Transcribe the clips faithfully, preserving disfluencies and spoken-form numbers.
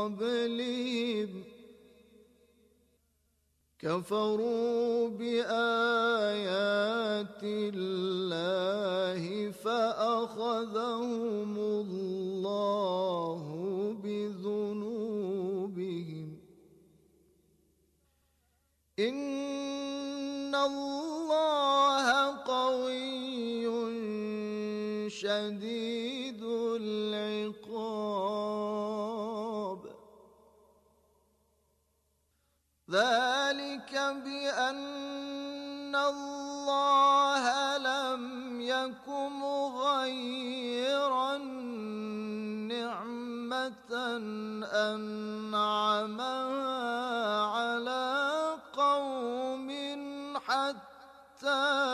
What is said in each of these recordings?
قبلهم كفروا بآيات الله فأخذهم الله بذنوبهم إن الله قوي شديد العقاب ذلك بأن الله لم يك مغيرا نعمة أنعمها على قوم حتى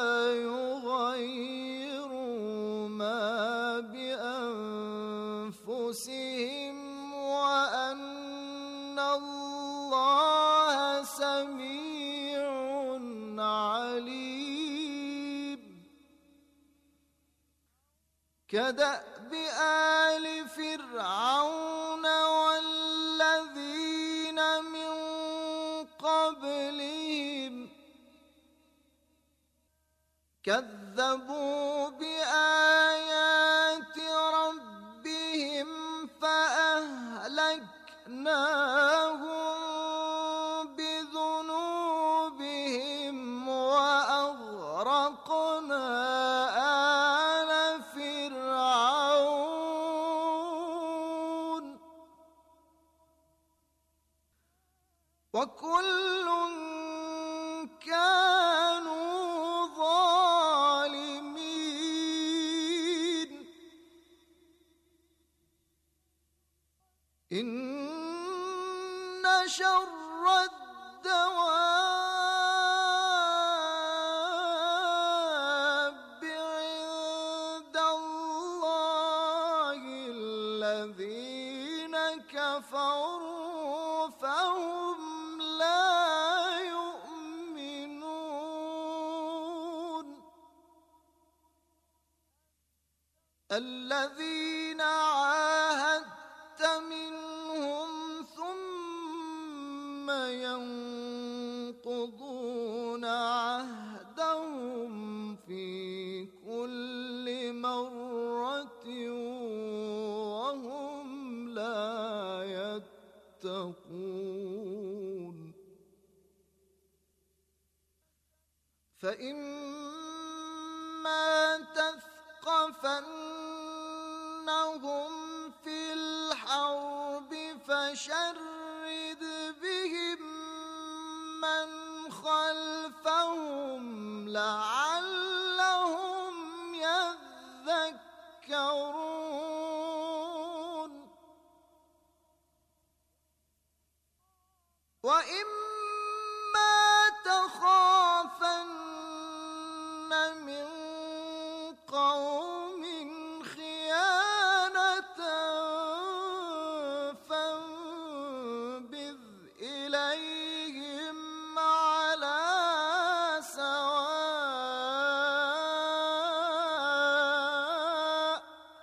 يغيروا ما بأنفسهم وأن الله سميع عليم كدأب آل فرعون والذين من قبلهم كذبوا بآيات ربهم فأهلكناهم بذنوبهم وأغرقنا آل فرعون وكل كانوا ظالمين إن شر الدواب عند الله الذين كفروا فهم لا يؤمنون الذين عاهدت منهم ثم ينقضون عهدهم في كل مرة وهم لا يتقون فإما تثقفنهم في الحرب فشرد بهم من خلفهم لعلهم يذكرون وإما تخافن من قوم خيانة فانبذ إليهم على سواء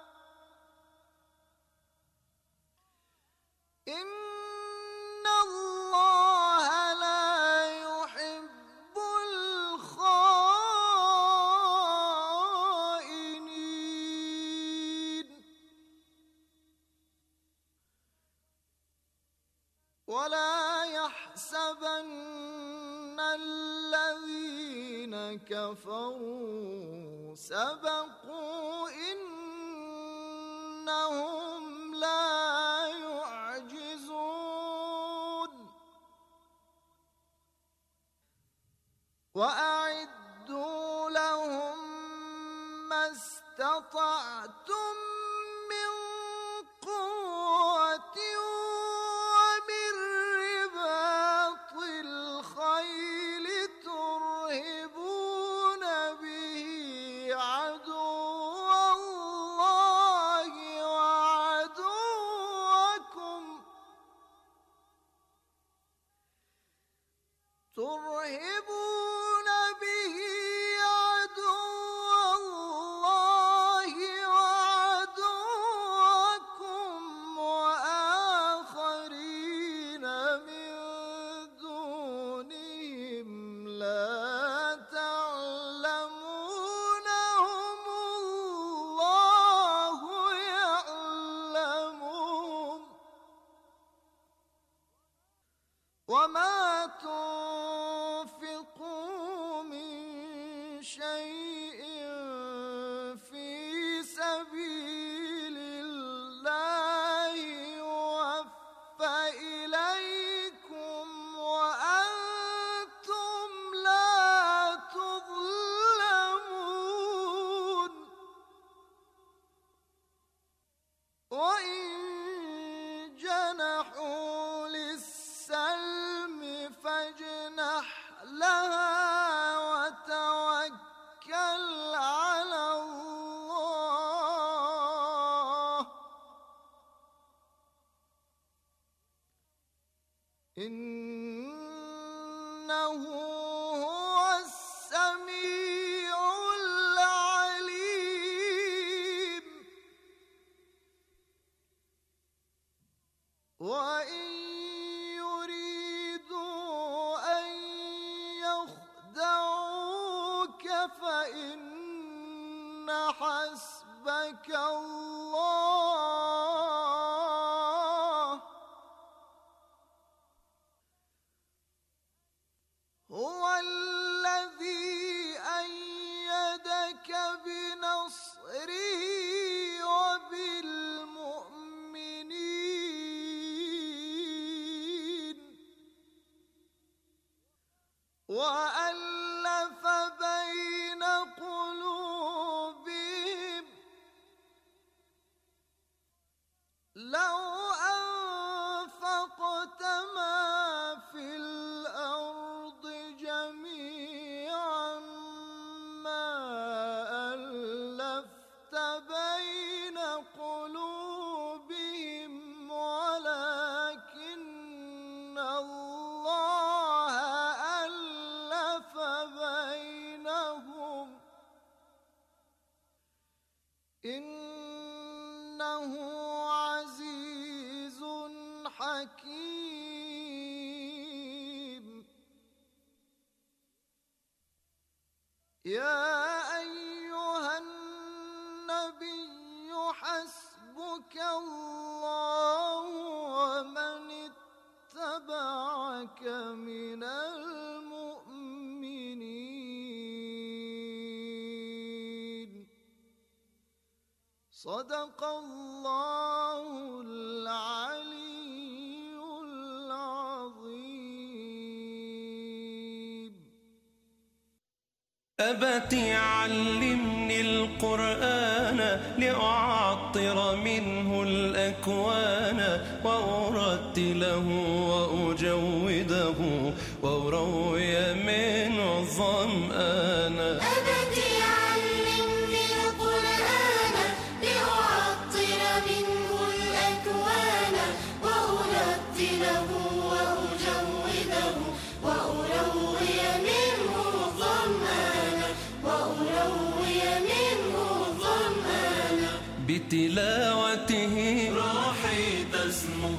إن الله لا يحب الخائنين ولا يحسبن الذين كفروا سبقوا إنهم لا يعجزون وأعدوا لهم ما استطعتم من قوة ومن رباط الخيل ترهبون به عدو إنه هو السميع العليم. وإن يريدوا أن يخدعوك فإن حسبك الله هو الذي أيدك بنصره وبالمؤمنين وألف بين قلوبهم لو أنفقت ما في الأرض جميعا ما ألفت بين قلوبهم ولكن الله ألف بينهم إنه عزيز حكيم. يا أيها النبي حسبك الله ومن اتبعك من المؤمنين. صدق الله العلي العظيم. أبت علمني القرآن لأعطر منه الأكوان وأرتله وأجوده وأروي منه الظمآن. أبت علمني القرآن لأعطر منه الأكوان وأرتله وأجوده وأروي منه الظمآن وأروي منه الظمآن. بتلاوته روحي تسمو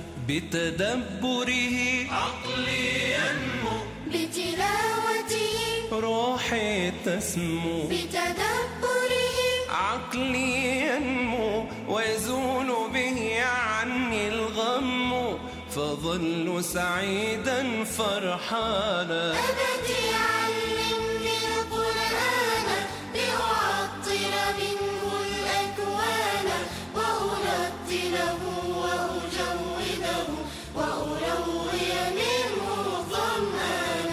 بتدبره عقلي ينمو بتلاوته روحي تسمو بتدبره عقلي ينمو ويزول به عني الغم فظل سعيدا فرحانا. أبت علمني القرآن لأعطر منه الأكوان وأرتله وأجوده وأروي منه الظمآن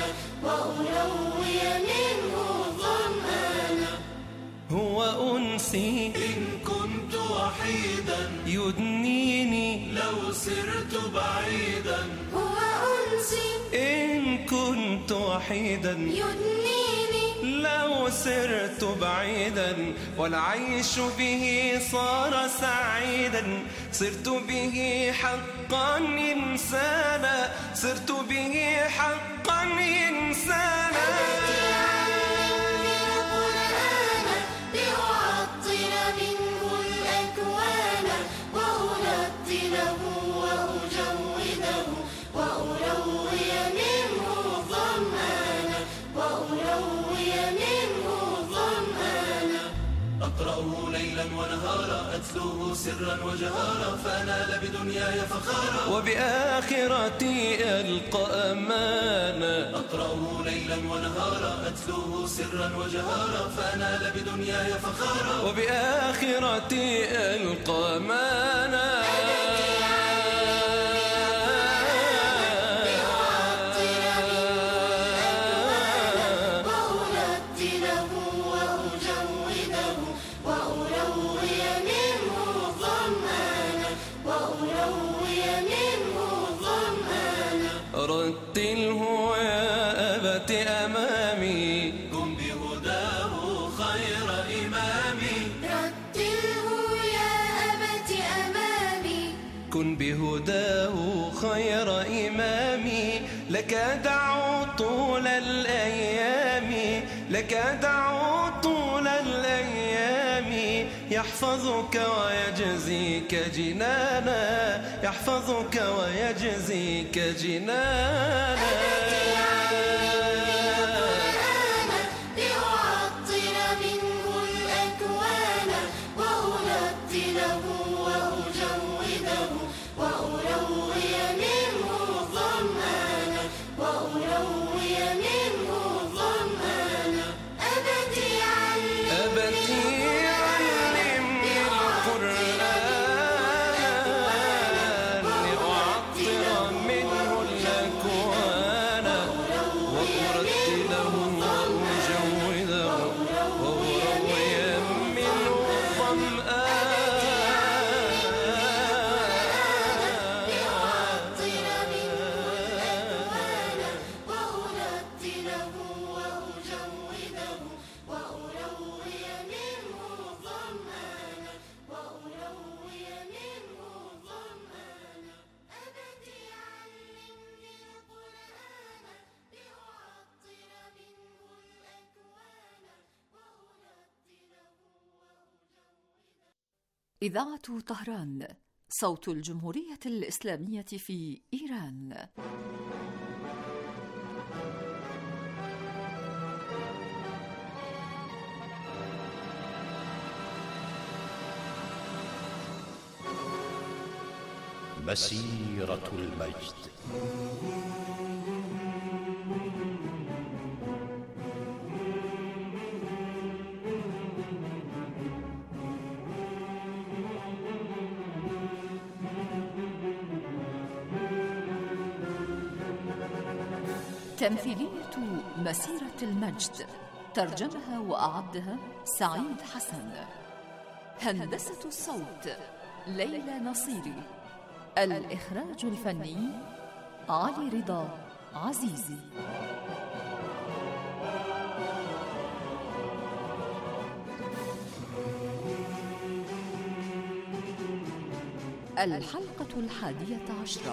وأروي منه الظمآن. هو أنسي إن كنت وحيدا يدنيني لو سرت بعيدا. هو أنسي إن كنت وحيدا يدنيني لو سرت بعيدا والعيش به صار سعيدا. صرت به حقا إنسانا صرت به حقا إنسانا. علمني القرآن لأعطر منه الأكوان وأرتله وأجوده وأروي منه الظمآن وأروي منه الظمآن. أقرأه ليلا ونهارا أتلوه سرا وجهارا فأنال بدنياي فخارا وبآخرتي ألقى أمانا. أقرأه ليلا ونهارا أتلوه سرا وجهارا فأنال بدنياي فخارا وبآخرتي ألقى أمانا. وأرتله وأجوده وأروي منه الظمآن وأروي منه الظمآن. رتله يا أبت أمامي قم بهداه خير إمامي. رتله يا أبت أمامي خير إمامي، لك دعوت طول الأيام، لك دعوت طول الأيام، يحفظك ويجزيك جنانا، يحفظك ويجزيك جنانا. إذاعة طهران، صوت الجمهورية الإسلامية في إيران. مسيرة المجد. تمثيلية مسيرة المجد، ترجمها وأعدها سعيد حسن. هندسة الصوت ليلى نصيري. الإخراج الفني علي رضا عزيزي. الحلقة الحادية عشرة.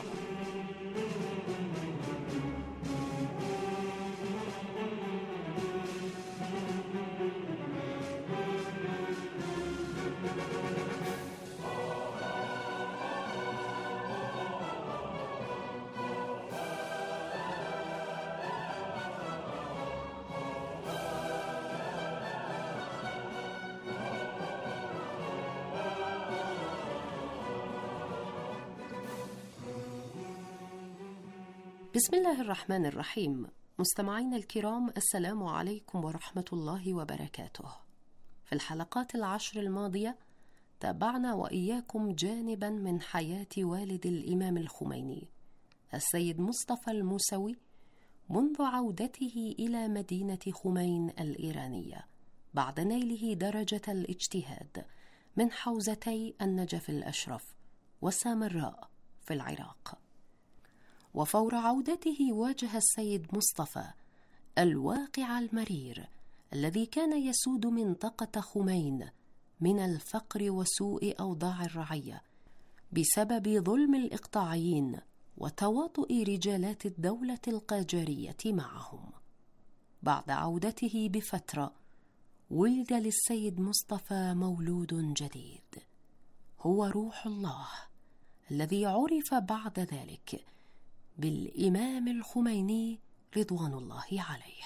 بسم الله الرحمن الرحيم. مستمعينا الكرام، السلام عليكم ورحمة الله وبركاته. في الحلقات العشر الماضية تابعنا وإياكم جانبا من حياة والد الإمام الخميني السيد مصطفى الموسوي منذ عودته إلى مدينة خمين الإيرانية بعد نيله درجة الاجتهاد من حوزتي النجف الأشرف والسامراء في العراق. وفور عودته واجه السيد مصطفى الواقع المرير الذي كان يسود منطقة خمين من الفقر وسوء أوضاع الرعية بسبب ظلم الإقطاعيين وتواطؤ رجالات الدولة القاجارية معهم. بعد عودته بفترة ولد للسيد مصطفى مولود جديد، هو روح الله الذي عرف بعد ذلك بالإمام الخميني رضوان الله عليه.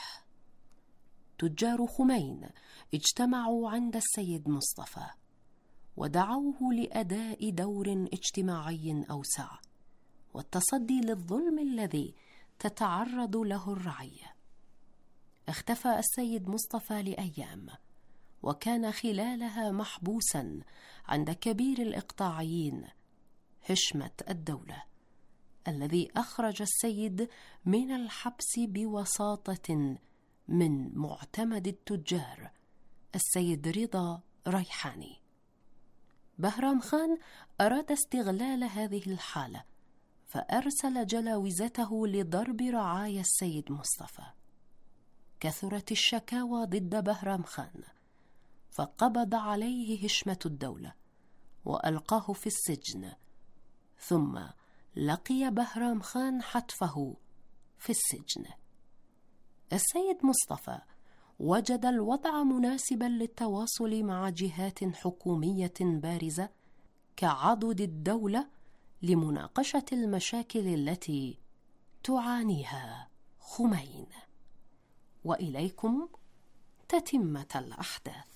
تجار خمين اجتمعوا عند السيد مصطفى ودعوه لأداء دور اجتماعي أوسع والتصدي للظلم الذي تتعرض له الرعية. اختفى السيد مصطفى لأيام، وكان خلالها محبوسا عند كبير الإقطاعيين هشمة الدولة، الذي أخرج السيد من الحبس بوساطة من معتمد التجار السيد رضا ريحاني. بهرام خان أراد استغلال هذه الحالة فأرسل جلاوزته لضرب رعايا السيد مصطفى. كثرت الشكاوى ضد بهرام خان فقبض عليه هشمة الدولة وألقاه في السجن، ثم لقي بهرام خان حتفه في السجن. السيد مصطفى وجد الوضع مناسبا للتواصل مع جهات حكومية بارزة كعضد الدولة لمناقشة المشاكل التي تعانيها خمين. وإليكم تتمة الأحداث.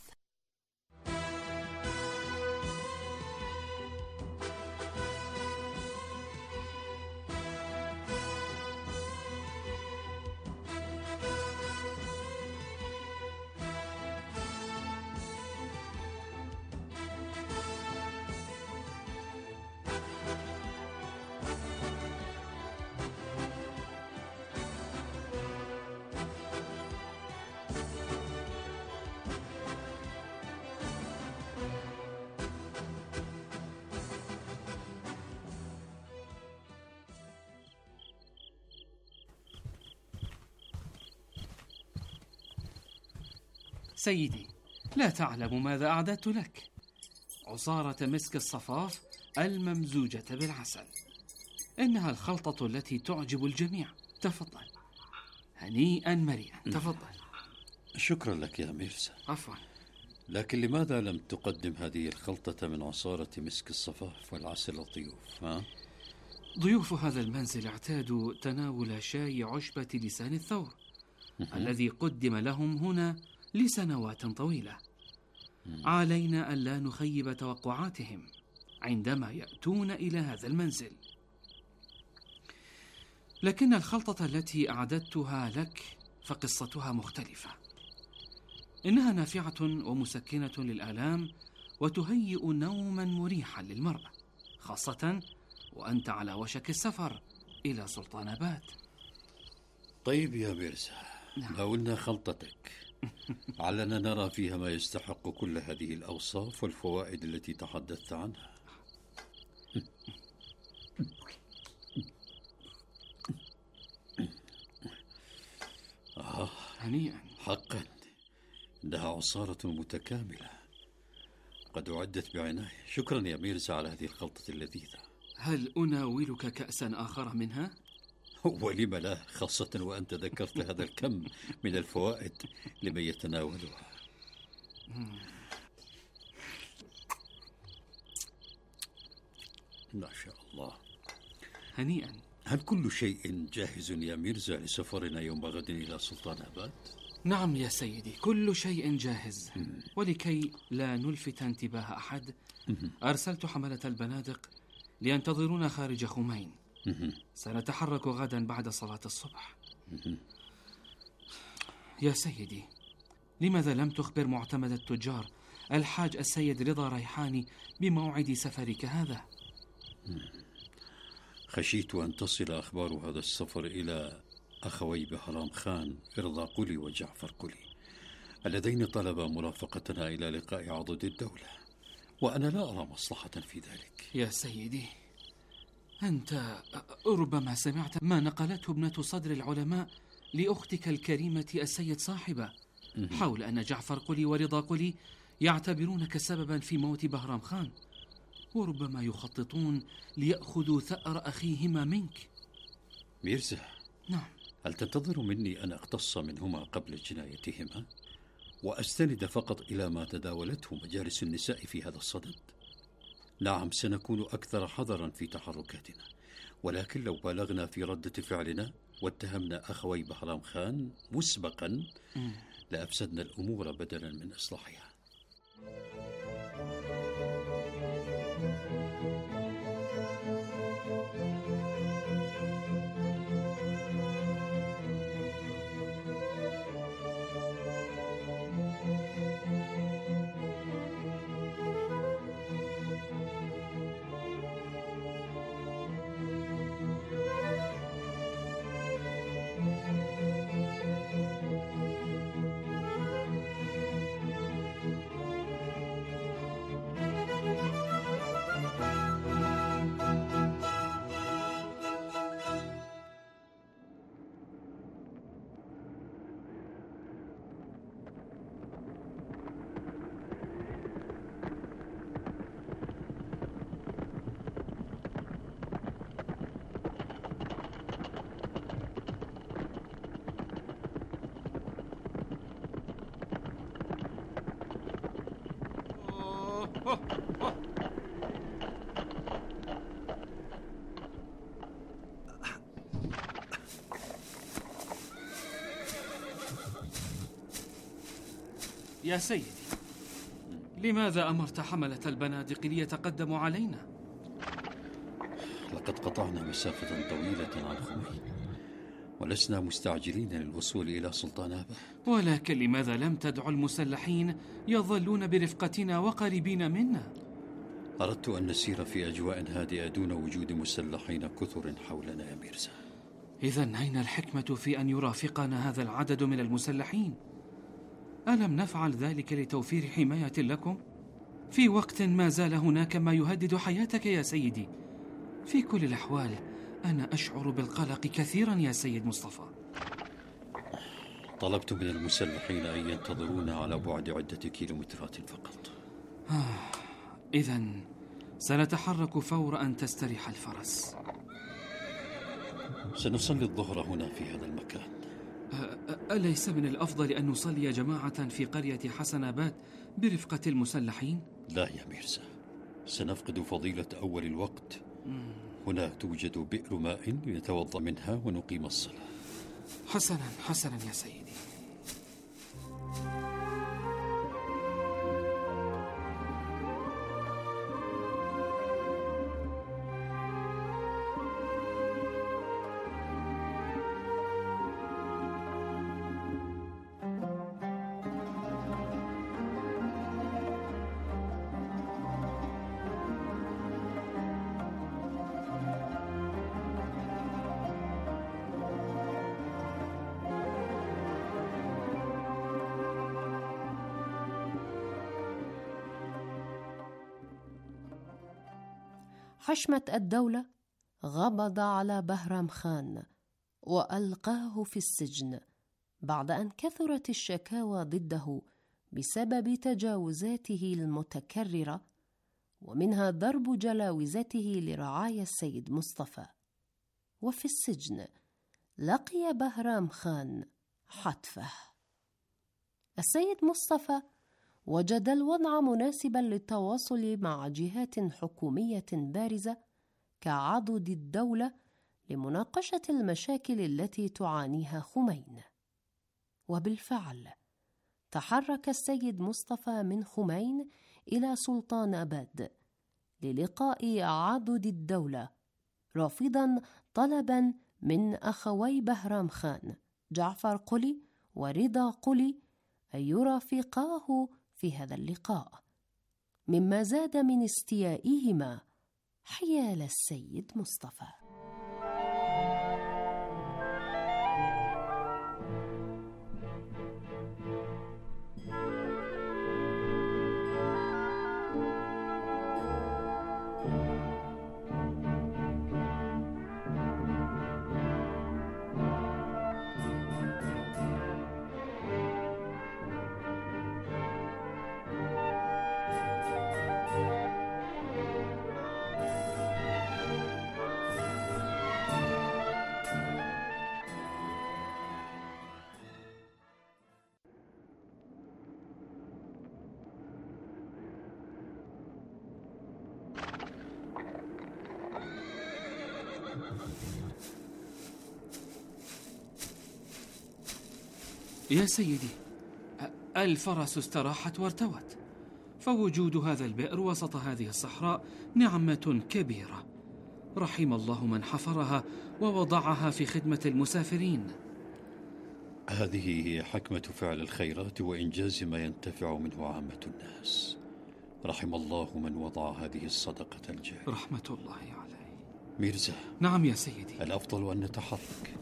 سيدي، لا تعلم ماذا أعددت لك. عصارة مسك الصفاف الممزوجة بالعسل. إنها الخلطة التي تعجب الجميع. تفضل. هنيئا مريئا. تفضل. شكرا لك يا ميرزا. عفوا. لكن لماذا لم تقدم هذه الخلطة من عصارة مسك الصفاف والعسل للضيوف؟ ها؟ ضيوف هذا المنزل اعتادوا تناول شاي عشبة لسان الثور الذي قدم لهم هنا لسنوات طويلة. علينا ألا نخيب توقعاتهم عندما يأتون إلى هذا المنزل. لكن الخلطة التي أعددتها لك فقصتها مختلفة. إنها نافعة ومسكنة للآلام وتهيئ نوما مريحا للمرأة، خاصة وأنت على وشك السفر إلى سلطاناباد. طيب يا ميرزا، نعم. ناولنا خلطتك علنا نرى فيها ما يستحق كل هذه الأوصاف والفوائد التي تحدثت عنها. آه هنيئا. حقا إنها عصارة متكاملة قد أعدت بعناية. شكرا يا ميرزا على هذه الخلطة اللذيذة. هل أناولك كأسا آخر منها؟ ولم لا، خاصة وأنت ذكرت هذا الكم من الفوائد لمن يتناولها. ما شاء الله. هنيئا. هل كل شيء جاهز يا ميرزا لسفرنا يوم غد إلى سلطاناباد؟ نعم يا سيدي، كل شيء جاهز. ولكي لا نلفت انتباه أحد أرسلت حملة البنادق لينتظرونا خارج خمين. سنتحرك غدا بعد صلاة الصبح. يا سيدي، لماذا لم تخبر معتمد التجار الحاج السيد رضا ريحاني بموعد سفرك هذا؟ خشيت أن تصل أخبار هذا السفر إلى أخوي بهرام خان رضا قلي وجعفر قلي اللذين طلبا مرافقتنا إلى لقاء عضد الدولة، وأنا لا أرى مصلحة في ذلك. يا سيدي، أنت ربما سمعت ما نقلته ابنة صدر العلماء لأختك الكريمة السيد صاحبة حول أن جعفر قلي ورضا قلي يعتبرونك سببا في موت بهرام خان، وربما يخططون ليأخذوا ثأر أخيهما منك. ميرزا، نعم. هل تنتظر مني أن أقتص منهما قبل جنايتهما وأستند فقط إلى ما تداولته مجالس النساء في هذا الصدد؟ نعم، سنكون أكثر حذرا في تحركاتنا، ولكن لو بالغنا في ردة فعلنا واتهمنا أخوي بهرام خان مسبقا لأفسدنا الأمور بدلا من إصلاحها. يا سيدي، لماذا أمرت حملة البنادق ليتقدموا علينا؟ لقد قطعنا مسافة طويلة عن خمين، ولسنا مستعجلين للوصول إلى سلطان آبه. ولكن لماذا لم تدعوا المسلحين يظلون برفقتنا وقريبين منا؟ أردت أن نسير في أجواء هادئة دون وجود مسلحين كثر حولنا يا ميرزا. إذن أين الحكمة في أن يرافقنا هذا العدد من المسلحين؟ ألم نفعل ذلك لتوفير حماية لكم؟ في وقت ما زال هناك ما يهدد حياتك يا سيدي. في كل الأحوال أنا أشعر بالقلق كثيرا يا سيد مصطفى. طلبت من المسلحين أن ينتظرونا على بعد عدة كيلومترات فقط. آه، إذن سنتحرك فور أن تستريح الفرس. سنصلي الظهر هنا في هذا المكان. أليس من الأفضل أن نصلي جماعة في قرية حسناباد برفقة المسلحين؟ لا يا ميرزا، سنفقد فضيلة أول الوقت. هنا توجد بئر ماء يتوضأ منها ونقيم الصلاة. حسنا حسنا يا سيدي. حشمة الدولة غضب على بهرام خان وألقاه في السجن بعد أن كثرت الشكاوى ضده بسبب تجاوزاته المتكررة، ومنها ضرب جلاوزته لرعايا السيد مصطفى. وفي السجن لقي بهرام خان حتفه. السيد مصطفى وجد الوضع مناسبا للتواصل مع جهات حكومية بارزة كعضد الدولة لمناقشة المشاكل التي تعانيها خمين. وبالفعل تحرك السيد مصطفى من خمين إلى سلطان آباد للقاء عضد الدولة، رافضا طلبا من أخوي بهرام خان جعفر قلي ورضا قلي أن يرافقاه في هذا اللقاء، مما زاد من استيائهما حيال السيد مصطفى. يا سيدي، الفرس استراحت وارتوت، فوجود هذا البئر وسط هذه الصحراء نعمة كبيرة، رحم الله من حفرها ووضعها في خدمة المسافرين. هذه هي حكمة فعل الخيرات وإنجاز ما ينتفع منه عامة الناس. رحم الله من وضع هذه الصدقة الجارية. رحمة الله عليه. ميرزا. نعم يا سيدي. الأفضل أن نتحرك.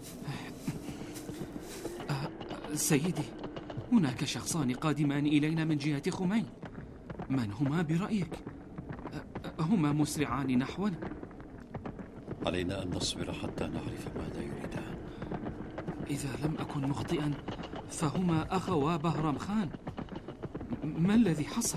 سيدي، هناك شخصان قادمان إلينا من جهة خمين. من هما برأيك؟ هما مسرعان نحونا. علينا أن نصبر حتى نعرف ماذا يريدان. إذا لم أكن مخطئا فهما أخوا بهرام خان. ما الذي حصل؟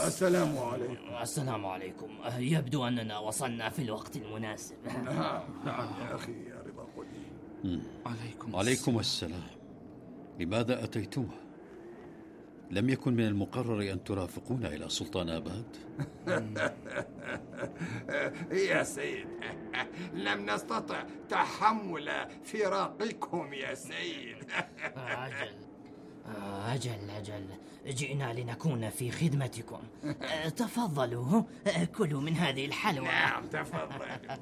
السلام عليكم. السلام عليكم. يبدو أننا وصلنا في الوقت المناسب. نعم نعم يا أخي يا رضا قولي. عليكم عليكم السلام. لماذا أتيتما؟ لم يكن من المقرر أن ترافقونا إلى سلطان آباد؟ يا سيد، لم نستطع تحمل فراقكم يا سيد. أجل أجل أجل جئنا لنكون في خدمتكم. تفضلوا كلوا من هذه الحلوى. نعم تفضل.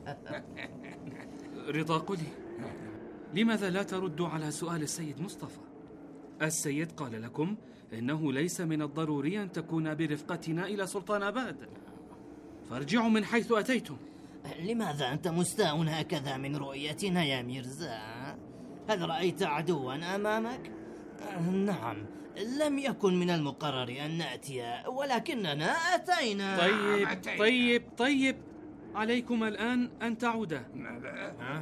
رضا قولي، لماذا لا تردوا على سؤال السيد مصطفى؟ السيد قال لكم إنه ليس من الضروري أن تكون برفقتنا إلى سلطان آباد، فارجعوا من حيث أتيتم. لماذا أنت مستاء هكذا من رؤيتنا يا ميرزا؟ هل رأيت عدوا أمامك؟ نعم، لم يكن من المقرر أن نأتي، ولكننا أتينا. طيب طيب طيب عليكم الآن أن تعودا. ماذا؟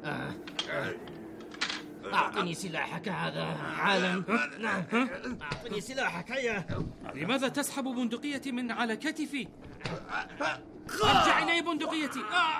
أعطني سلاحك هذا حالا. نعم، أعطني سلاحك هيا. لماذا تسحب بندقيتي من على كتفي؟ ارجع إلي بندقيتي.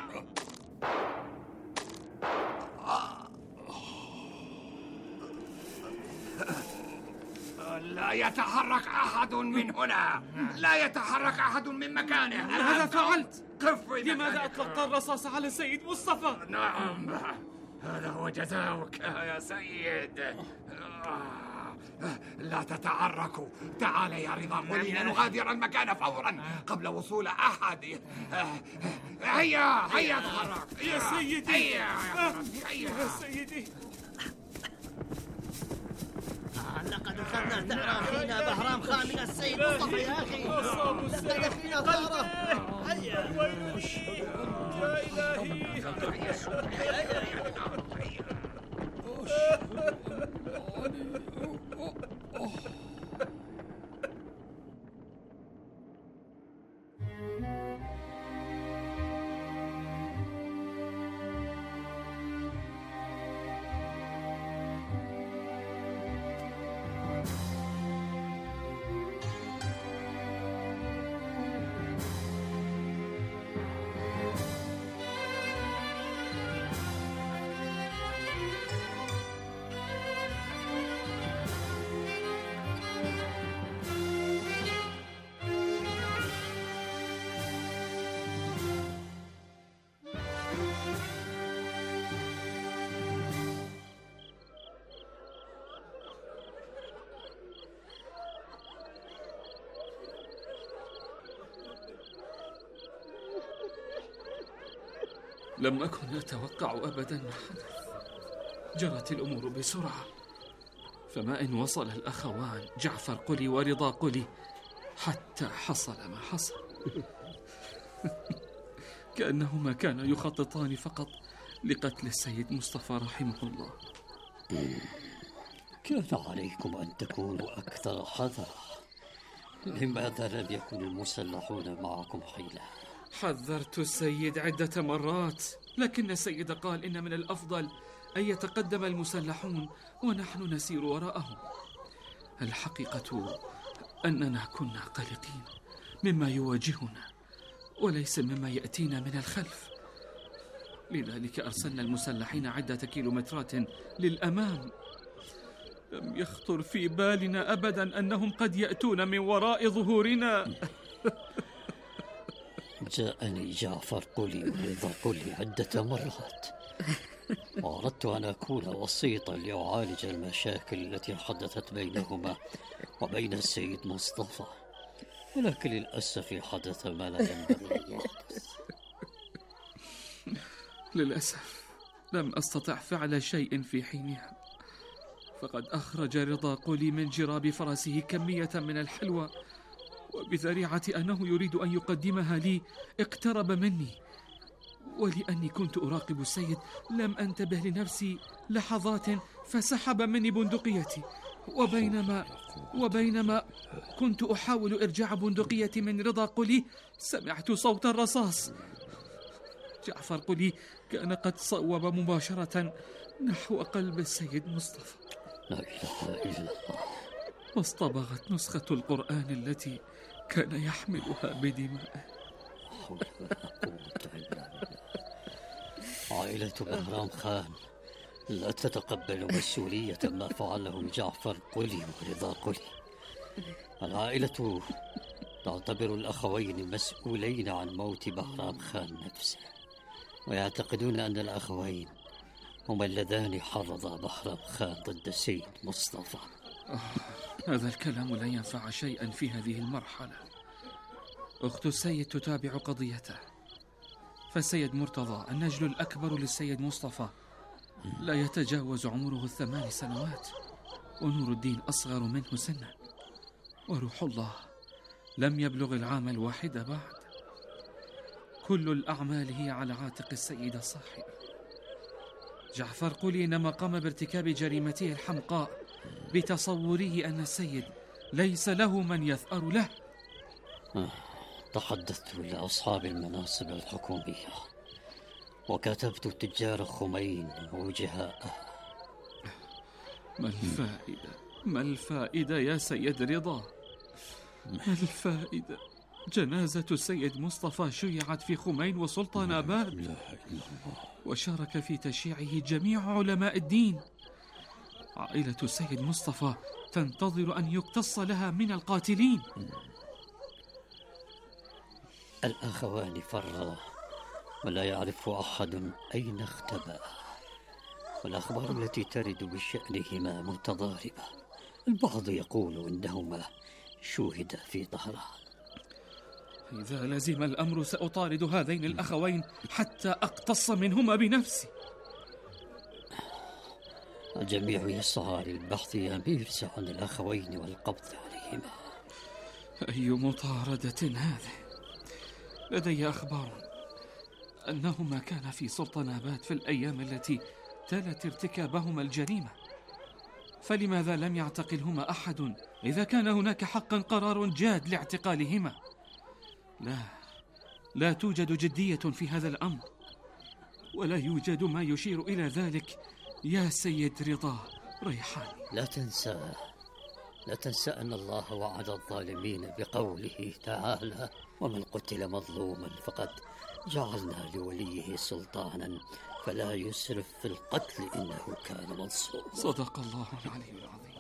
لا يتحرك أحد من هنا، لا يتحرك أحد من مكانه. ماذا فعلت؟ قف. لماذا أطلقت الرصاص على السيد مصطفى؟ نعم، هذا هو جزاؤك يا سيد. لا تتحركوا. تعال يا رضا قولي لنغادر المكان فورا قبل وصول أحد. هيا هيا تحرك يا سيدي. هيا هيا يا سيدي. لقد أخذنا ثأرا فينا بهرام خان من السيد مصطفى يا أخي. لقد فينا ثأرا. هيا. يا إلهي. لم أكن أتوقع أبدا ما حدث. جرت الأمور بسرعة، فما إن وصل الأخوان جعفر قلي ورضا قلي حتى حصل ما حصل. كأنهما كانا يخططان فقط لقتل السيد مصطفى رحمه الله. كان عليكم أن تكونوا أكثر حذرا. لماذا لم يكن المسلحون معكم حيلة؟ حذرت السيد عدة مرات، لكن السيد قال إن من الأفضل أن يتقدم المسلحون ونحن نسير وراءهم. الحقيقة أننا كنا قلقين مما يواجهنا وليس مما يأتينا من الخلف، لذلك أرسلنا المسلحين عدة كيلومترات للأمام. لم يخطر في بالنا أبدا أنهم قد يأتون من وراء ظهورنا. جاءني جعفر قلي ورضا قلي عدة مرات، وأردت أن أكون وسيطا لأعالج المشاكل التي حدثت بينهما وبين السيد مصطفى، ولكن للأسف حدث ما لا ينبغي أن يحدث. للأسف لم أستطع فعل شيء في حينها، فقد أخرج رضا قلي من جراب فرسه كمية من الحلوى، وبذريعة أنه يريد أن يقدمها لي اقترب مني، ولأني كنت أراقب السيد لم أنتبه لنفسي لحظات فسحب مني بندقيتي. وبينما وبينما كنت أحاول إرجاع بندقيتي من رضا قلي سمعت صوت الرصاص. جعفر قلي كان قد صوب مباشرة نحو قلب السيد مصطفى. لا إله إلا الله. واصطبغت نسخة القرآن التي كان يحملها بدمائه. عائلة بهرام خان لا تتقبل مسؤولية ما فعله جعفر قلي ورضا قلي. العائلة تعتبر الأخوين المسؤولين عن موت بهرام خان نفسه، ويعتقدون أن الأخوين هما اللذان حرضا بهرام خان ضد السيد مصطفى. آه، هذا الكلام لا ينفع شيئا في هذه المرحلة. أخت السيد تتابع قضيته، فالسيد مرتضى النجل الأكبر للسيد مصطفى لا يتجاوز عمره الثمان سنوات، ونور الدين أصغر منه سنا، وروح الله لم يبلغ العام الواحد بعد. كل الأعمال هي على عاتق السيد الصاحب. جعفر قلي إنما قام بارتكاب جريمته الحمقاء بتصوره أن السيد ليس له من يثأر له. تحدثت لأصحاب المناصب الحكومية وكتبت تجار خمين ووجهاءه. ما الفائدة؟ ما الفائدة يا سيد رضا؟ ما الفائدة؟ جنازة السيد مصطفى شيعت في خمين وسلطان آباد، وشارك في تشييعه جميع علماء الدين. عائلة السيد مصطفى تنتظر أن يقتص لها من القاتلين. الأخوان فرا ولا يعرف أحد أين اختبأ، والأخبار التي ترد بشأنهما متضاربة. البعض يقول إنهما شوهدا في طهران. إذا لزم الأمر سأطارد هذين الأخوين حتى أقتص منهما بنفسي. الجميع يسعى للبحث يا ميرزا عن الأخوين والقبض عليهما. أي مطاردة هذه؟ لدي أخبار أنهما كان في سلطان آباد في الأيام التي تلت ارتكابهما الجريمة، فلماذا لم يعتقلهما أحد إذا كان هناك حقا قرار جاد لاعتقالهما؟ لا، لا توجد جدية في هذا الأمر، ولا يوجد ما يشير إلى ذلك يا سيد رضا ريحاني. لا تنسى لا تنسى أن الله وعد الظالمين بقوله تعالى: ومن قتل مظلوما فقد جعلنا لوليه سلطانا فلا يسرف في القتل إنه كان منصورا. صدق الله العلي العظيم.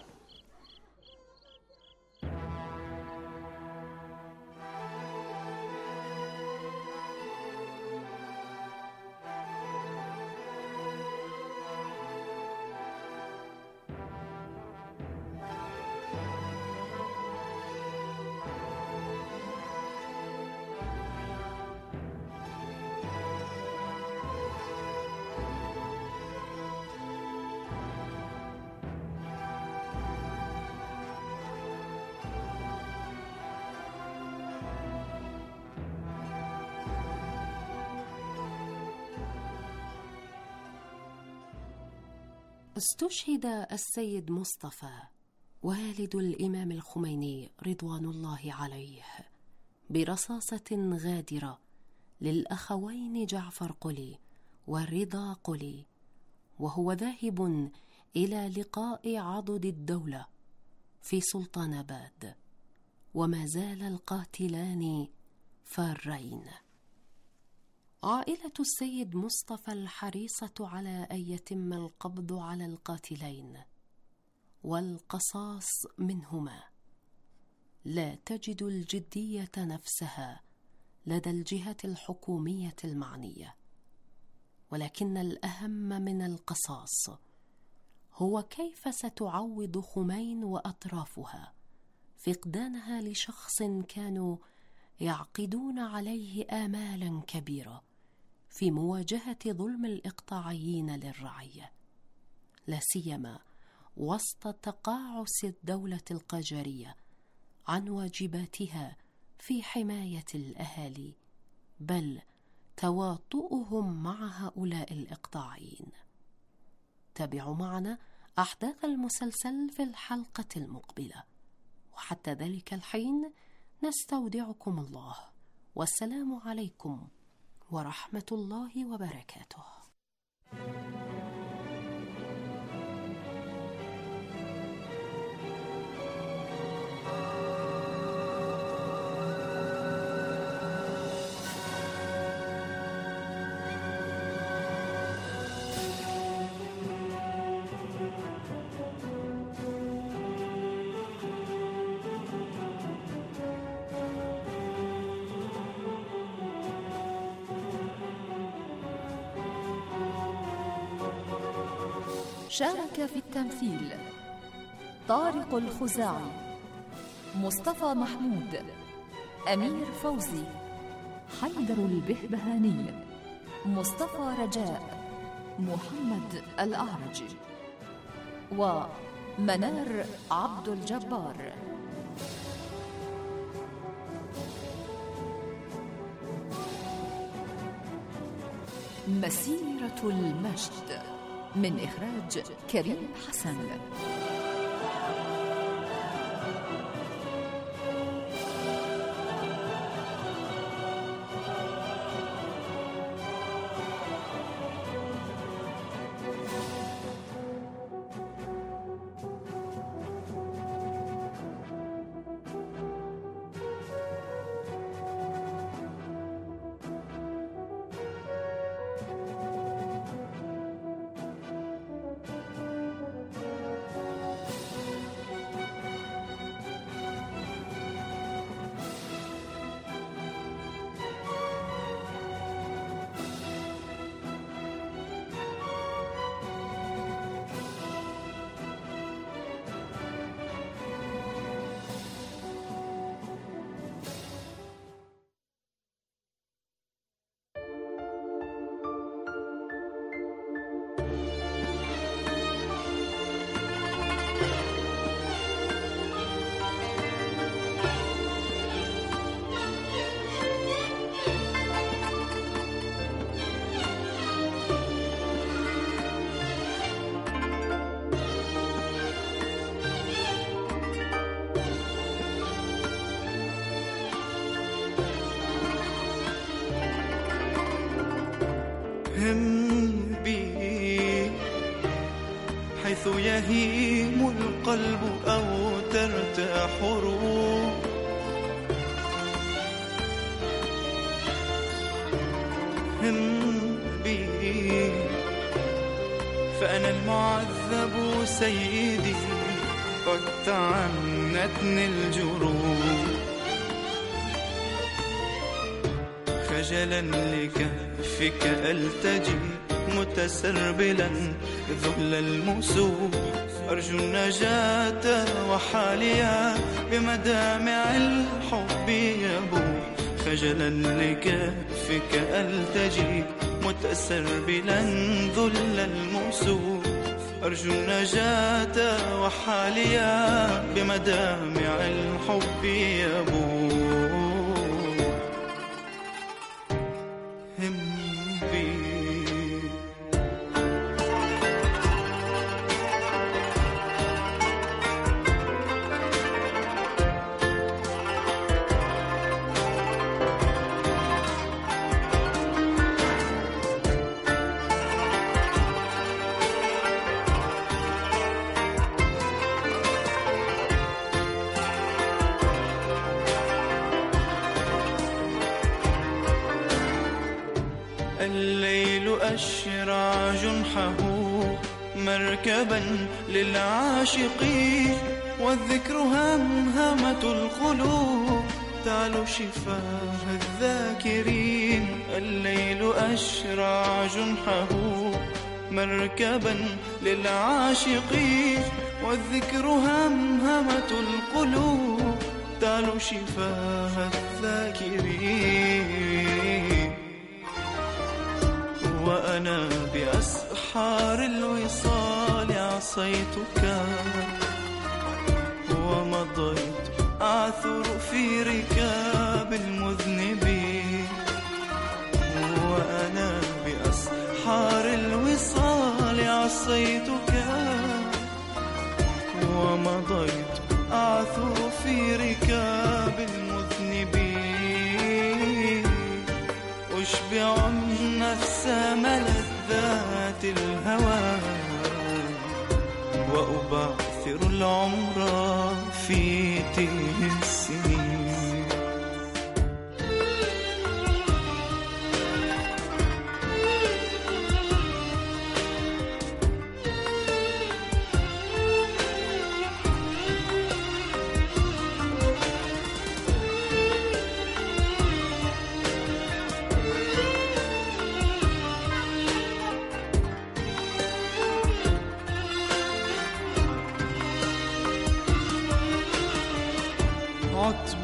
استشهد السيد مصطفى والد الإمام الخميني رضوان الله عليه برصاصة غادرة للأخوين جعفر قلي ورضا قلي، وهو ذاهب إلى لقاء عضد الدولة في سلطان آباد، وما زال القاتلان فارين. عائلة السيد مصطفى الحريصة على أن يتم القبض على القاتلين والقصاص منهما لا تجد الجدية نفسها لدى الجهة الحكومية المعنية، ولكن الأهم من القصاص هو كيف ستعوض خمين وأطرافها فقدانها لشخص كانوا يعقدون عليه آمالا كبيرة في مواجهة ظلم الإقطاعيين للرعية، لا سيما وسط تقاعس الدولة القاجارية عن واجباتها في حماية الأهالي، بل تواطؤهم مع هؤلاء الإقطاعيين. تابعوا معنا أحداث المسلسل في الحلقة المقبلة، وحتى ذلك الحين نستودعكم الله، والسلام عليكم ورحمة الله وبركاته. شارك في التمثيل طارق الخزاعي، مصطفى محمود، أمير فوزي، حيدر البهبهاني، مصطفى رجاء، محمد الأعرج، ومنار عبد الجبار. مسيرة المجد من إخراج كريم حسن. هم بي حيث يهيم القلب أو ترتاح روح، هم بي فأنا المعذب سيدي، قد تعنتني الجروح، خجلا لكفك ألتجي متسربلا ذل المسوح، أرجو النجاة وحاليا بمدامع الحب يبوح، خجلا لكفك ألتجي متسربلا ذل المسوح، أرجو النجاة وحاليا بمدامع الحب يبوح. الليل أشرع جنحه مركبا للعاشقين، والذكر همهمة القلوب تعلو شفاه الذاكرين. الليل أشرع جنحه مركبا للعاشقين، والذكر همهمة القلوب تعلو شفاه الذاكرين. وأنا بأسحار الوصال عصيتك ومضيت أعثر في ركاب المذنبين. وأنا بأسحار الوصال عصيتك ومضيت أعثر في ركاب المذنبين. أشبع النفس ملذات الهوى وأبعثر العمر في تلك السنين.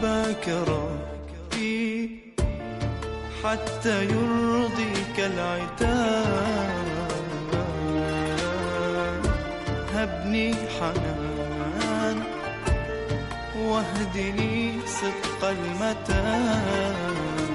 حبك ربي حتى يرضيك العتاب. هبني حنان واهدني صدق المتان.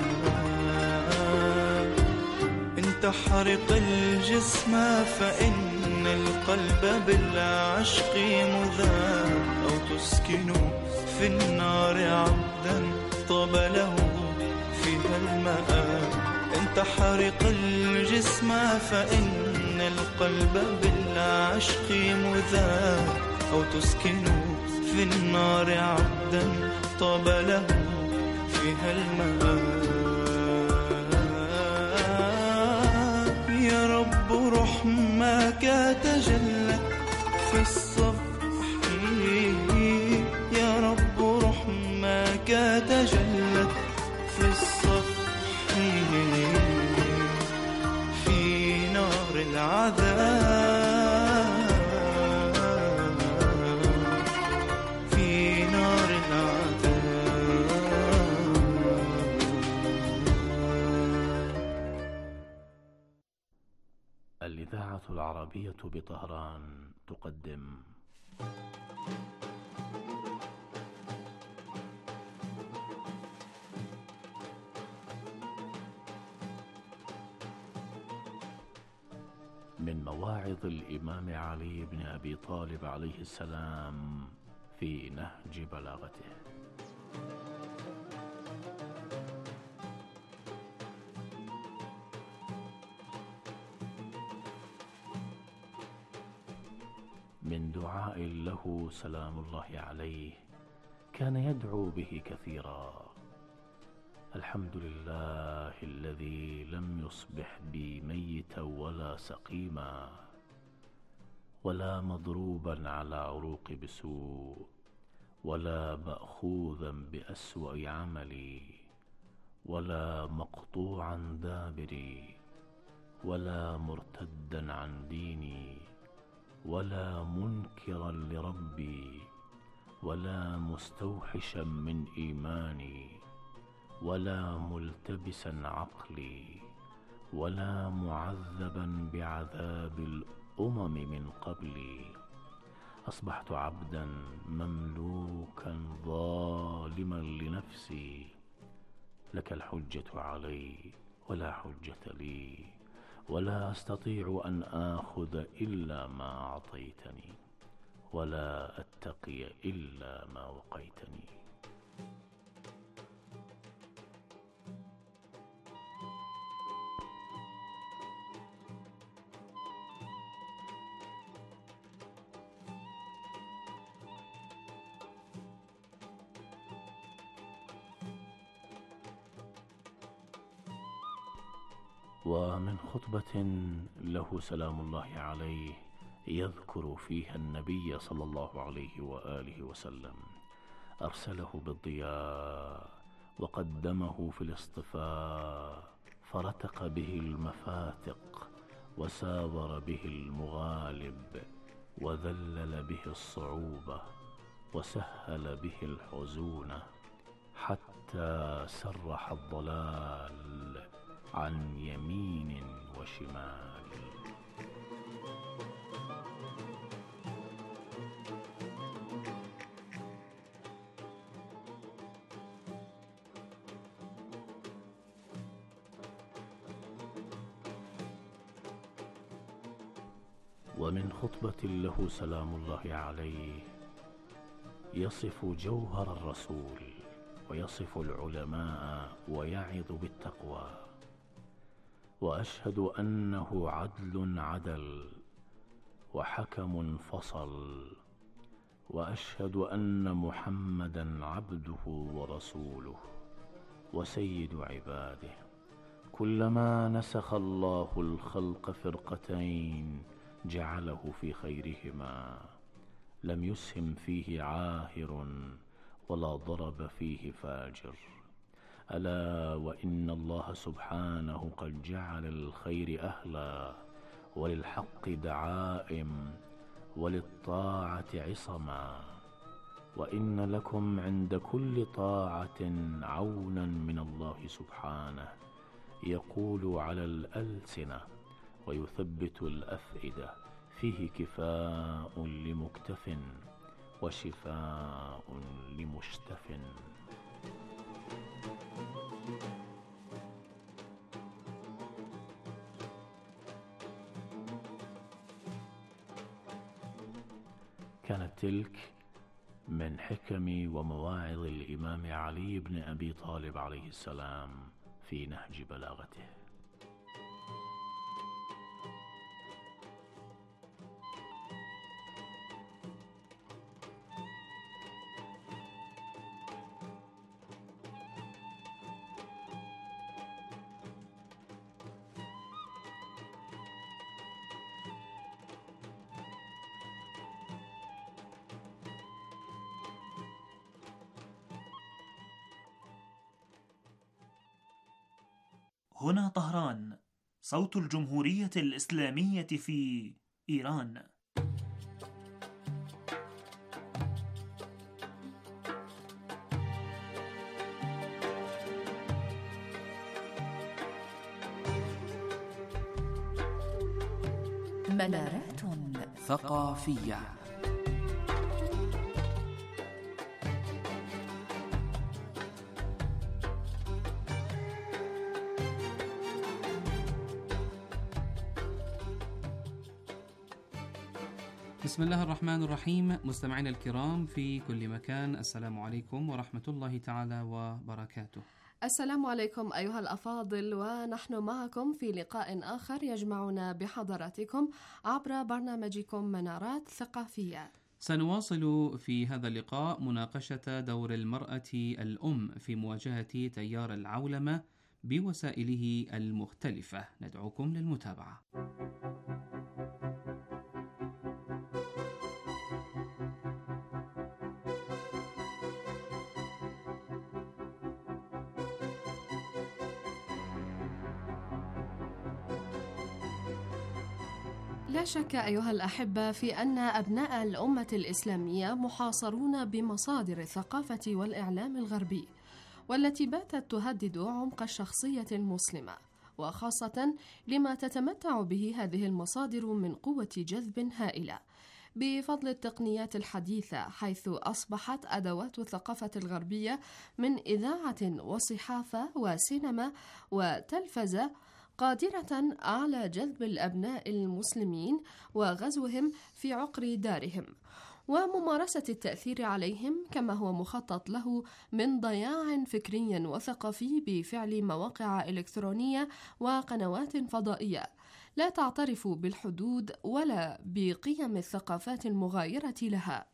إن تحرق الجسم فإن القلب بالعشق مذاب. أو تسكن في النار عبدا طاب له فيها المآب. إن تحرق الجسم فإن القلب بالعشق مذاب. أو تسكن في النار عبدا طاب له فيها المآب. يا رب رحمك تجلت في الصبح. يا رب رحمك تجلت في الصبح في نار العذاب. في نار العذاب. الإذاعة العربية بطهران تقدم من مواعظ الإمام علي بن أبي طالب عليه السلام في نهج بلاغته. من دعاء له سلام الله عليه كان يدعو به كثيرا: الحمد لله الذي لم يصبح بي ميتا ولا سقيما ولا مضروبا على عروق بسوء ولا مأخوذا بأسوأ عملي ولا مقطوعا دابري ولا مرتدا عن ديني ولا منكرا لربي ولا مستوحشا من إيماني ولا ملتبسا عقلي ولا معذبا بعذاب الأمم من قبلي. أصبحت عبدا مملوكا ظالما لنفسي، لك الحجة علي ولا حجة لي، ولا أستطيع أن آخذ إلا ما أعطيتني ولا أتقي إلا ما وقيتني. ومن خطبة له سلام الله عليه يذكر فيها النبي صلى الله عليه وآله وسلم أرسله بالضياء وقدمه في الاصطفاء، فرتق به المفاتق وساور به المغالب وذلل به الصعوبة وسهل به الحزونة، حتى سرح الضلال عن يمين وشمال. ومن خطبة له سلام الله عليه يصف جوهر الرسول ويصف العلماء ويعظ بالتقوى: وأشهد أنه عدل عدل وحكم فصل، وأشهد أن محمدا عبده ورسوله وسيد عباده. كلما نسخ الله الخلق فرقتين جعله في خيرهما، لم يسهم فيه عاهر ولا ضرب فيه فاجر. ألا وإن الله سبحانه قد جعل للخير أهلا وللحق دعائم وللطاعة عصما، وإن لكم عند كل طاعة عونا من الله سبحانه يقول على الألسنة ويثبت الأفئدة، فيه كفاء لمكتف وشفاء لمشتف. كانت تلك من حكم ومواعظ الإمام علي بن أبي طالب عليه السلام في نهج بلاغته. هنا طهران، صوت الجمهورية الإسلامية في إيران. منارات ثقافية. بسم الله الرحمن الرحيم. مستمعينا الكرام في كل مكان، السلام عليكم ورحمة الله تعالى وبركاته. السلام عليكم أيها الأفاضل، ونحن معكم في لقاء آخر يجمعنا بحضراتكم عبر برنامجكم منارات ثقافية. سنواصل في هذا اللقاء مناقشة دور المرأة الأم في مواجهة تيار العولمة بوسائله المختلفة. ندعوكم للمتابعة. لا شك أيها الأحبة في أن أبناء الأمة الإسلامية محاصرون بمصادر الثقافة والإعلام الغربي، والتي باتت تهدد عمق الشخصية المسلمة، وخاصة لما تتمتع به هذه المصادر من قوة جذب هائلة بفضل التقنيات الحديثة، حيث أصبحت أدوات الثقافة الغربية من إذاعة وصحافة وسينما وتلفزة قادرة على جذب الأبناء المسلمين وغزوهم في عقر دارهم وممارسة التأثير عليهم، كما هو مخطط له من ضياع فكري وثقافي بفعل مواقع إلكترونية وقنوات فضائية لا تعترف بالحدود ولا بقيم الثقافات المغايرة لها.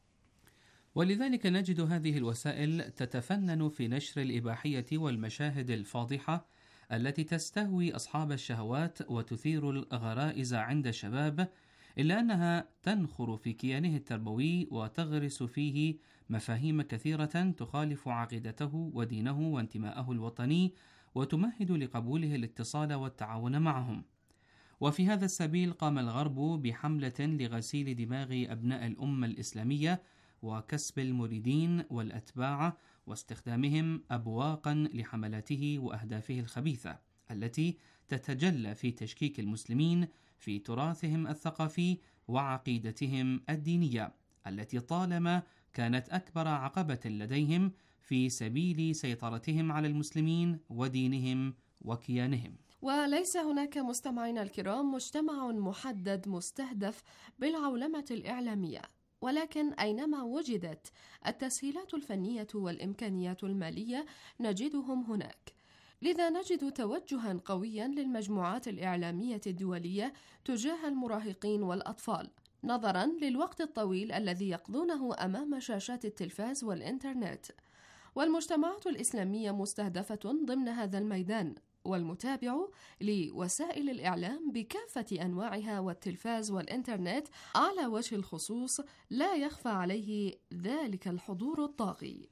ولذلك نجد هذه الوسائل تتفنن في نشر الإباحية والمشاهد الفاضحة التي تستهوي أصحاب الشهوات وتثير الغرائز عند الشباب، إلا أنها تنخر في كيانه التربوي وتغرس فيه مفاهيم كثيرة تخالف عقيدته ودينه وانتماءه الوطني، وتمهد لقبوله الاتصال والتعاون معهم. وفي هذا السبيل قام الغرب بحملة لغسيل دماغ أبناء الأمة الإسلامية وكسب المريدين والأتباع واستخدامهم أبواقا لحملاته وأهدافه الخبيثة، التي تتجلى في تشكيك المسلمين في تراثهم الثقافي وعقيدتهم الدينية، التي طالما كانت أكبر عقبة لديهم في سبيل سيطرتهم على المسلمين ودينهم وكيانهم. وليس هناك مستمعينا الكرام مجتمع محدد مستهدف بالعولمة الإعلامية، ولكن أينما وجدت التسهيلات الفنية والإمكانيات المالية نجدهم هناك. لذا نجد توجها قويا للمجموعات الإعلامية الدولية تجاه المراهقين والأطفال، نظرا للوقت الطويل الذي يقضونه أمام شاشات التلفاز والإنترنت. والمجتمعات الإسلامية مستهدفة ضمن هذا الميدان، والمتابع لوسائل الإعلام بكافة أنواعها والتلفاز والإنترنت على وجه الخصوص لا يخفى عليه ذلك الحضور الطاغي.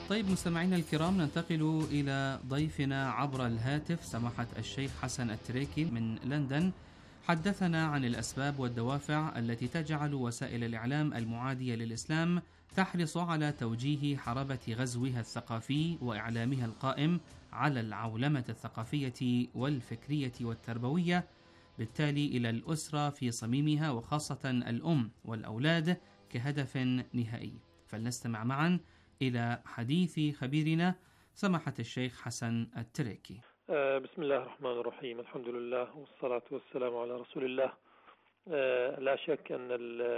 طيب مستمعينا الكرام، ننتقل إلى ضيفنا عبر الهاتف سماحة الشيخ حسن التريكي من لندن. حدثنا عن الأسباب والدوافع التي تجعل وسائل الإعلام المعادية للإسلام تحرص على توجيه حربة غزوها الثقافي وإعلامها القائم على العولمة الثقافية والفكرية والتربوية، بالتالي إلى الأسرة في صميمها وخاصة الأم والأولاد كهدف نهائي. فلنستمع معا إلى حديث خبيرنا سماحة الشيخ حسن التريكي. بسم الله الرحمن الرحيم، الحمد لله والصلاة والسلام على رسول الله. لا شك أن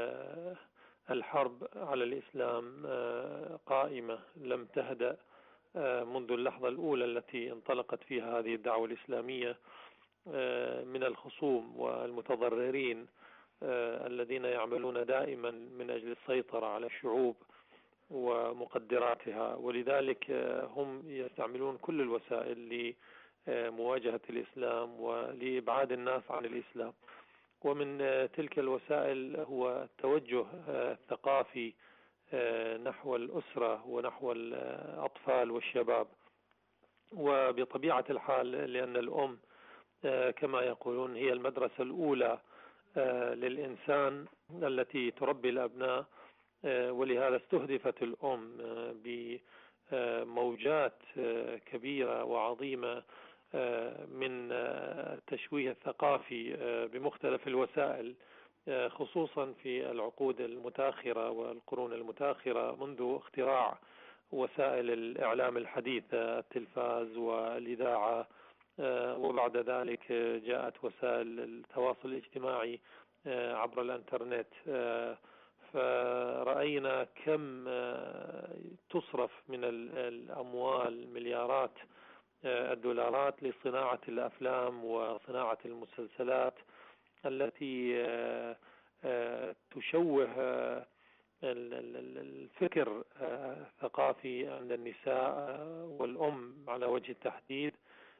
الحرب على الإسلام قائمة لم تهدأ منذ اللحظة الأولى التي انطلقت فيها هذه الدعوة الإسلامية من الخصوم والمتضررين الذين يعملون دائما من أجل السيطرة على الشعوب ومقدراتها، ولذلك هم يستعملون كل الوسائل لمواجهة الإسلام ولإبعاد الناس عن الإسلام. ومن تلك الوسائل هو التوجه الثقافي نحو الأسرة ونحو الأطفال والشباب. وبطبيعة الحال لأن الأم كما يقولون هي المدرسة الأولى للإنسان التي تربي الأبناء، ولهذا استهدفت الأم بموجات كبيرة وعظيمة من التشويه الثقافي بمختلف الوسائل، خصوصا في العقود المتأخرة والقرون المتأخرة منذ اختراع وسائل الإعلام الحديثة التلفاز والإذاعة، وبعد ذلك جاءت وسائل التواصل الاجتماعي عبر الانترنت. فرأينا كم تصرف من الأموال مليارات الدولارات لصناعة الأفلام وصناعة المسلسلات التي تشوه الفكر الثقافي عند النساء والأم على وجه التحديد،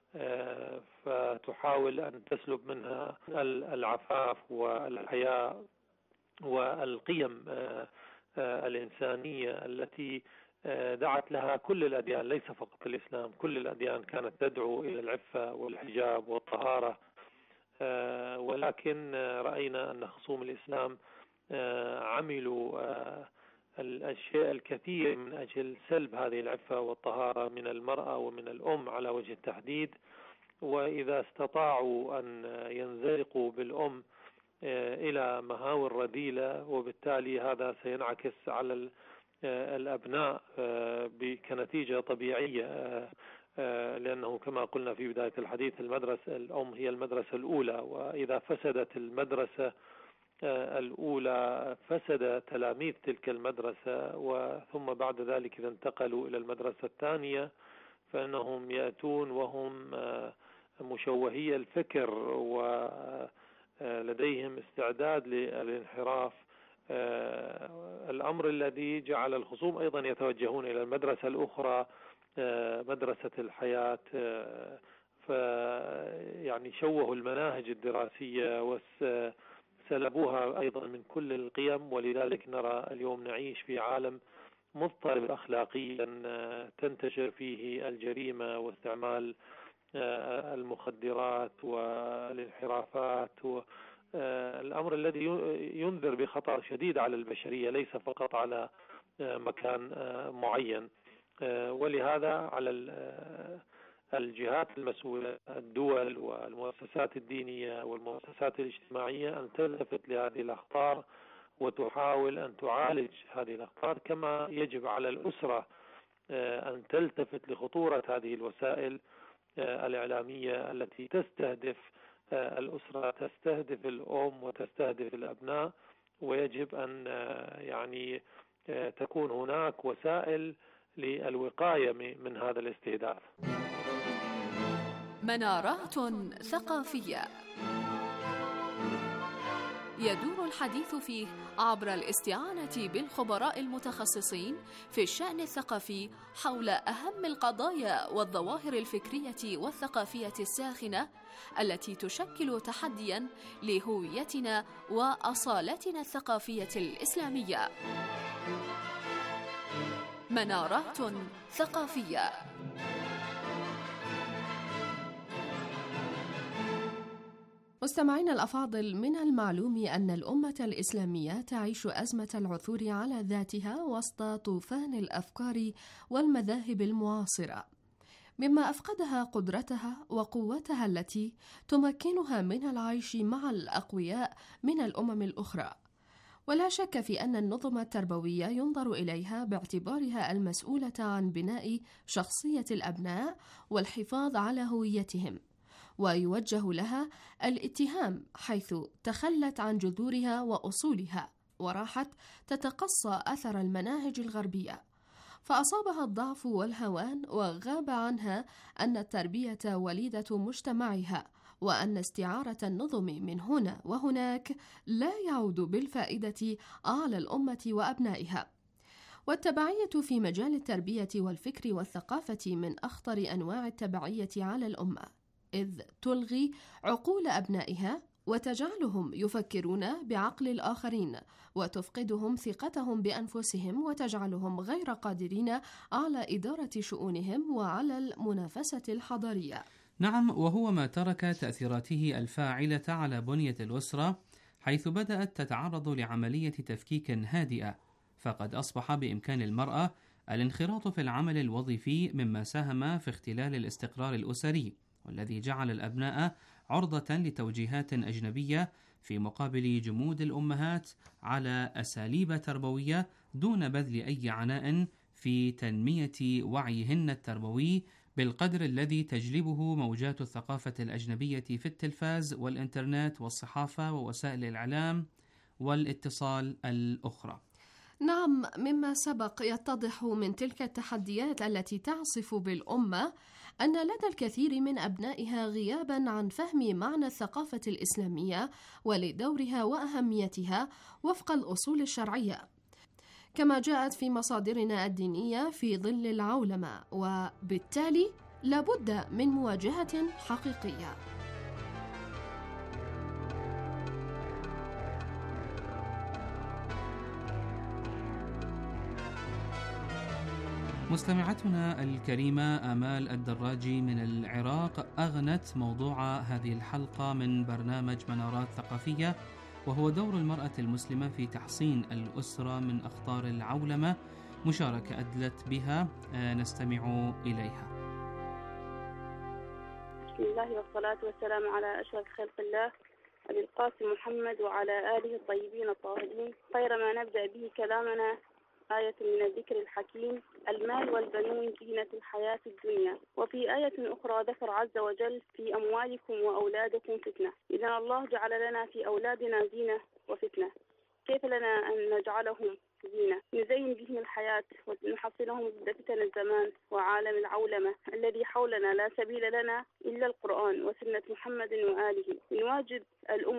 فتحاول أن تسلب منها العفاف والحياء والقيم الإنسانية التي دعت لها كل الأديان، ليس فقط الإسلام، كل الأديان كانت تدعو إلى العفة والحجاب والطهارة. ولكن رأينا أن خصوم الإسلام عملوا الشيء الكثير من أجل سلب هذه العفة والطهارة من المرأة ومن الأم على وجه التحديد. وإذا استطاعوا أن ينزلقوا بالأم إلى مهاور رذيلة، وبالتالي هذا سينعكس على الأبناء كنتيجة طبيعية، لأنه كما قلنا في بداية الحديث المدرسة الأم هي المدرسة الأولى، وإذا فسدت المدرسة الأولى فسد تلاميذ تلك المدرسة، وثم بعد ذلك إذا انتقلوا إلى المدرسة الثانية فإنهم يأتون وهم مشوهي الفكر ولديهم استعداد للانحراف، الأمر الذي جعل الخصوم أيضا يتوجهون إلى المدرسة الأخرى مدرسة الحياة، فيعني شوهوا المناهج الدراسية وسلبوها أيضا من كل القيم. ولذلك نرى اليوم نعيش في عالم مضطرب أخلاقيا تنتشر فيه الجريمة واستعمال المخدرات والانحرافات، الأمر الذي ينذر بخطر شديد على البشرية ليس فقط على مكان معين. ولهذا على الجهات المسؤولة الدول والمؤسسات الدينية والمؤسسات الاجتماعية أن تلتفت لهذه الأخطار وتحاول أن تعالج هذه الأخطار، كما يجب على الأسرة أن تلتفت لخطورة هذه الوسائل الإعلامية التي تستهدف الأسرة، تستهدف الأم وتستهدف الأبناء، ويجب أن يعني تكون هناك وسائل للوقاية من هذا الاستهداف. منارات ثقافية يدور الحديث فيه عبر الاستعانة بالخبراء المتخصصين في الشأن الثقافي حول أهم القضايا والظواهر الفكرية والثقافية الساخنة التي تشكل تحدياً لهويتنا وأصالتنا الثقافية الإسلامية. منارات ثقافية. مستمعينا الأفاضل، من المعلوم أن الأمة الإسلامية تعيش أزمة العثور على ذاتها وسط طوفان الأفكار والمذاهب المعاصرة، مما أفقدها قدرتها وقوتها التي تمكنها من العيش مع الأقوياء من الأمم الأخرى. ولا شك في أن النظم التربوية ينظر إليها باعتبارها المسؤولة عن بناء شخصية الأبناء والحفاظ على هويتهم، ويوجه لها الاتهام حيث تخلت عن جذورها وأصولها وراحت تتقصى أثر المناهج الغربية، فأصابها الضعف والهوان وغاب عنها أن التربية وليدة مجتمعها، وأن استعارة النظم من هنا وهناك لا يعود بالفائدة على الأمة وأبنائها. والتبعية في مجال التربية والفكر والثقافة من أخطر أنواع التبعية على الأمة، إذ تلغي عقول أبنائها وتجعلهم يفكرون بعقل الآخرين، وتفقدهم ثقتهم بأنفسهم، وتجعلهم غير قادرين على إدارة شؤونهم وعلى المنافسة الحضارية. نعم، وهو ما ترك تأثيراته الفاعلة على بنية الأسرة، حيث بدأت تتعرض لعملية تفكيك هادئة، فقد أصبح بإمكان المرأة الانخراط في العمل الوظيفي، مما ساهم في اختلال الاستقرار الأسري، والذي جعل الأبناء عرضة لتوجيهات أجنبية في مقابل جمود الأمهات على أساليب تربوية دون بذل أي عناء في تنمية وعيهن التربوي بالقدر الذي تجلبه موجات الثقافة الأجنبية في التلفاز والإنترنت والصحافة ووسائل الإعلام والاتصال الأخرى. نعم، مما سبق يتضح من تلك التحديات التي تعصف بالأمة أن لدى الكثير من أبنائها غيابا عن فهم معنى الثقافة الإسلامية ولدورها وأهميتها وفق الأصول الشرعية، كما جاءت في مصادرنا الدينية في ظل العولمة، وبالتالي لابد من مواجهة حقيقية. مستمعتنا الكريمة آمال الدراجي من العراق أغنت موضوع هذه الحلقة من برنامج منارات ثقافية، وهو دور المرأة المسلمة في تحصين الأسرة من أخطار العولمة، مشاركة أدلت بها نستمع إليها. بسم الله والصلاة والسلام على أشرف خلق الله أبي القاسم محمد وعلى آله الطيبين الطاهرين. خير ما نبدأ به كلامنا آية من الذكر الحكيم: المال والبنون زينة الحياة الدنيا. وفي آية أخرى ذكر عز وجل: في أموالكم وأولادكم فتنة. إذا الله جعل لنا في أولادنا زينة وفتنة، كيف لنا أن نجعلهم زينة نزين بهم الحياة ونحصنهم ضد فتن الزمان وعالم العولمة الذي حولنا؟ لا سبيل لنا إلا القرآن وسنة محمد وآله. من واجب الأمة